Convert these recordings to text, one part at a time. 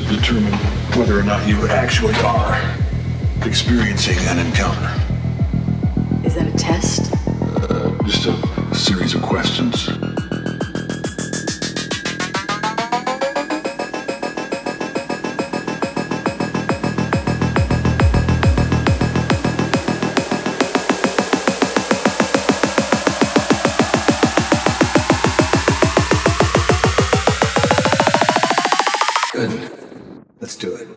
determine whether or not you actually are experiencing an encounter. Is that a test? Just a series of questions. Good. Let's do it.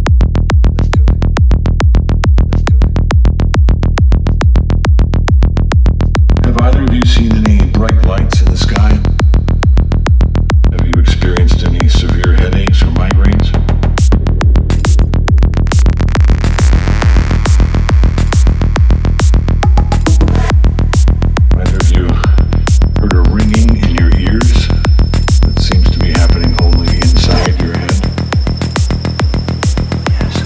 Have either of you seen any bright lights in the sky? Have you experienced any severe headaches or migraines? Either of you heard a ringing in your ears that seems to be happening only inside your head? Yes.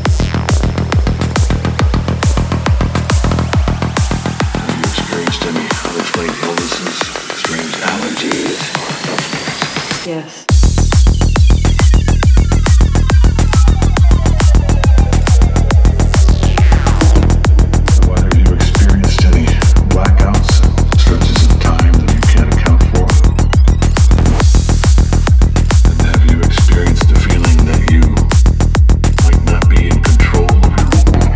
Have you experienced any unexplained illnesses, strange allergies, or nightmares? Yes. Have either of you experienced any blackouts, stretches of time that you can't account for? And have you experienced the feeling that you might not be in control of your own world?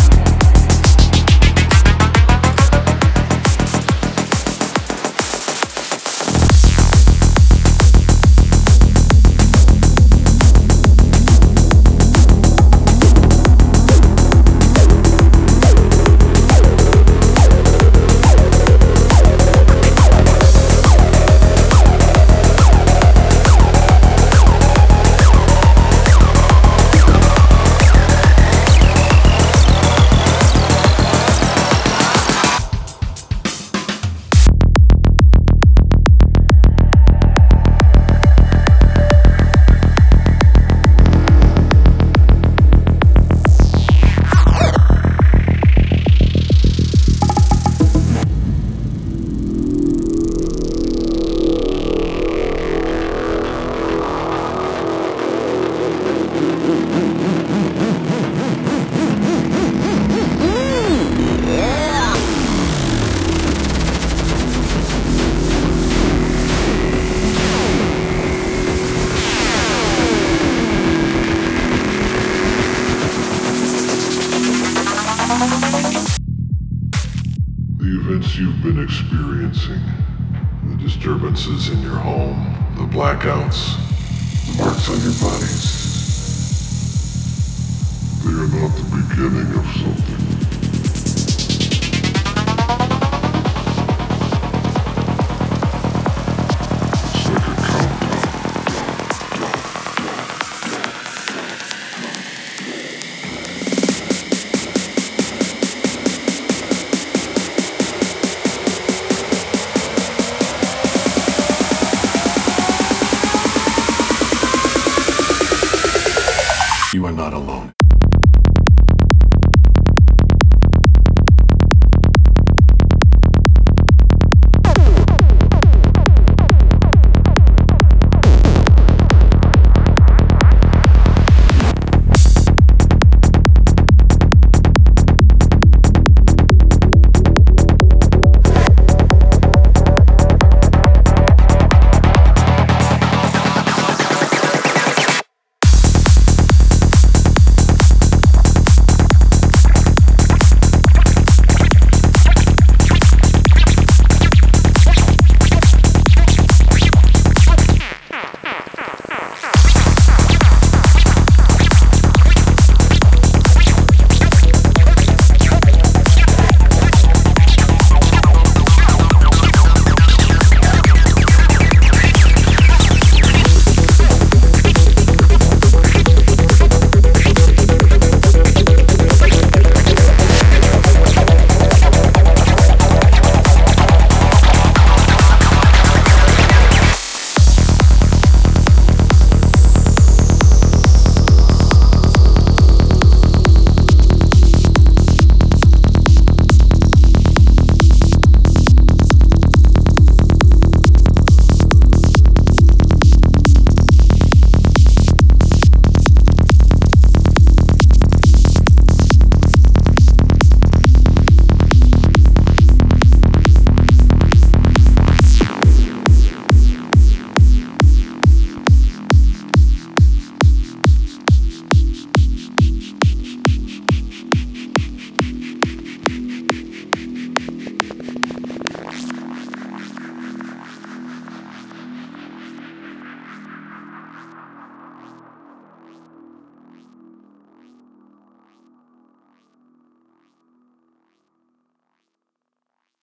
The events you've been experiencing, the disturbances in your home, the blackouts, the marks on your bodies, they are not the beginning of something. It's like a countdown. You are not alone.